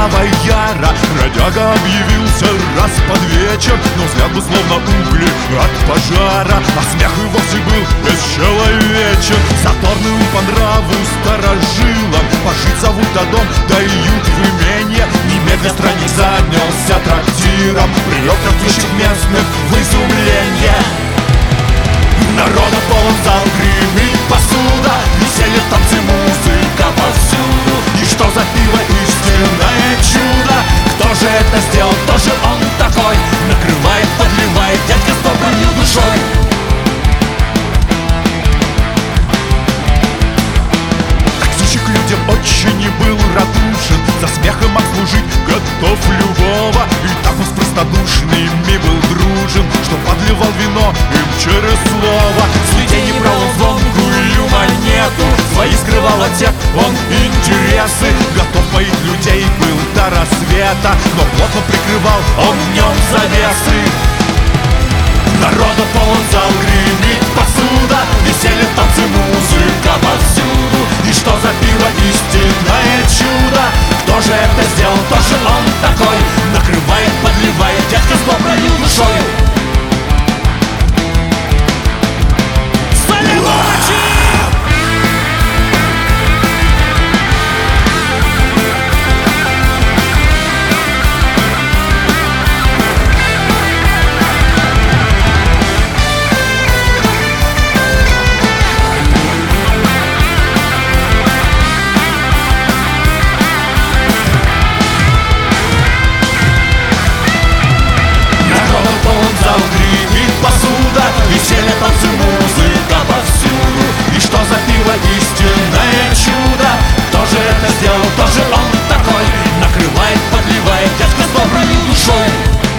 слава яра. Бродяга объявился раз под вечер, но взгляд был словно угли от пожара, а смех и вовсе был бесчеловечен. Задорным по нраву старожилам пожить зовут о дом, дают в именье. Немедля странник занялся трактиром, привел трактирщик местных в изумление. Народа полон зал, гремит посуда, веселье, танцы, музыка повсюду. И что за пиво, истинное чудо? Кто же это сделал, кто же он такой? Накрывает, подливает дядька с доброю душой. Таксищик людям очень и был радушен, за смехом обслужить готов любого. И так он с простодушными был дружен, что подливал вино им через слово. С людей не брал он звонкую монету, свои скрывал от всех он интересы. Готов поить людей был до рассвета, но плотно прикрывал он днем завесы. Народа полон зал, гремит посуда, веселье, танцы, музыка повсюду. И что за пиво, истинное чудо? Кто же это сделал, кто же он такой? Накрывает, подливает дядька с доброю душой. Веселье, танцы, музыка повсюду. И что за пиво, истинное чудо? Кто же это сделал, кто же он такой? Накрывает, подливает дядька с доброю душой.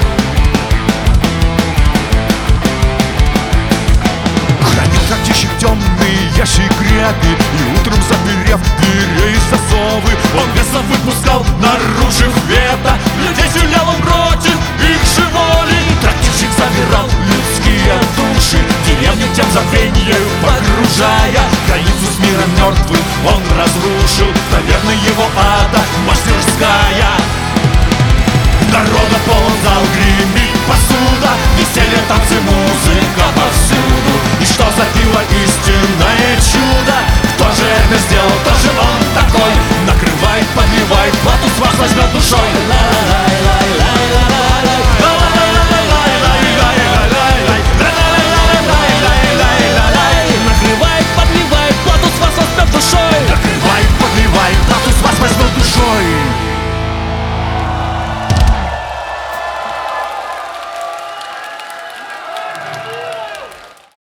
Хранил трактирщик темные секреты, и утром, заперев дверей засовы, он бесов выпускал наружу вето. Людей селял он против их же воли. Трактирщик забирал людские души, деревню тем забвенью погружая. Границу с миром мертвым он разрушил, таверна его ада мастерская. Народа полон зал, гремит посуда, веселье, танцы, музыка повсюду. И что за пиво, истинное чудо? Кто же это сделал, кто же он такой? Накрывает, подливает, плату с вас возьмет душой.